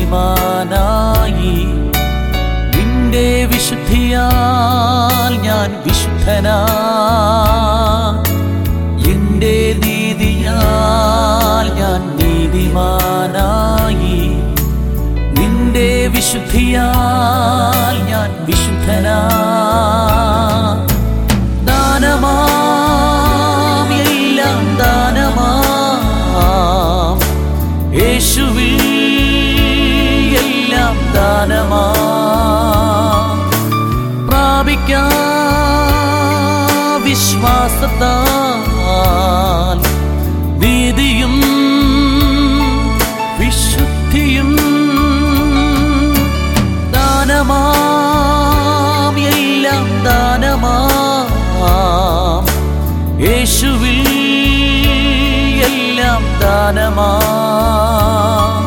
നീതിമാനായി. നിന്റെ വിശുദ്ധിയാൽ ഞാൻ വിശുദ്ധനാ. നിന്റെ നീതിയാൽ ഞാൻ നീതിമാനായി. നിന്റെ വിശുദ്ധിയാൽ ഞാൻ വിശുദ്ധനാ. ദാനമാം എല്ലാം ദാനമാം യേശുവിൽ എല്ലാം ദാനമാം. പ്രാപിക്കാം വിശ്വാസത്താൽ നീതിയും വിശുദ്ധിയും. ദാനമാം എല്ലാം ദാനമാം യേശുവിൽ എല്ലാം ദാനമാം.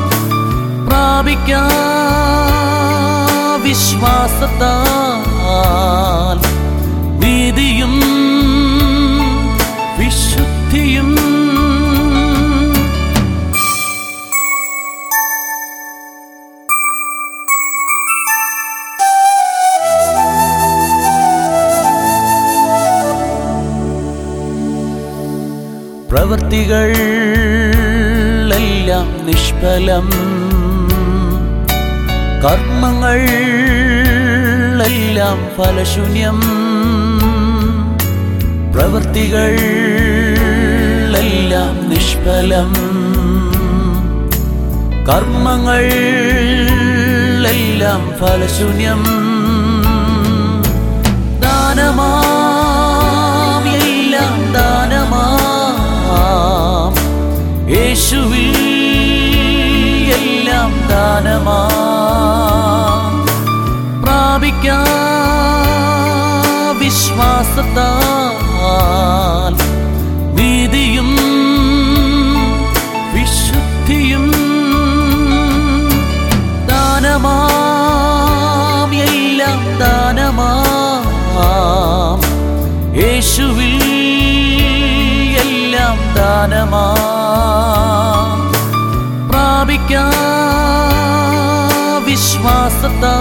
പ്രാപിക്കാം വിശ്വാസത്താൽ നീതിയും വിശുദ്ധിയും. പ്രവൃത്തികൾ എല്ലാം നിഷ്ഫലം. കർമ്മങ്ങൾ എല്ലാം ഫലശൂന്യം. പ്രവൃത്തികൾ എല്ലാം നിഷ്ഫലം. കർമ്മങ്ങൾ എല്ലാം ഫലശൂന്യം. ദാനമാം എല്ലാം ദാനമാം യേശുവിൽ എല്ലാം ദാനമാം. പ്രാപിക്കാം വിശ്വാസത്താൽ നീതിയും വിശുദ്ധിയും. ദാനമാം എല്ലാം ദാനമാം യേശുവിൽ എല്ലാം ദാനമാം. പ്രാപിക്കാം വിശ്വാസത്താൽ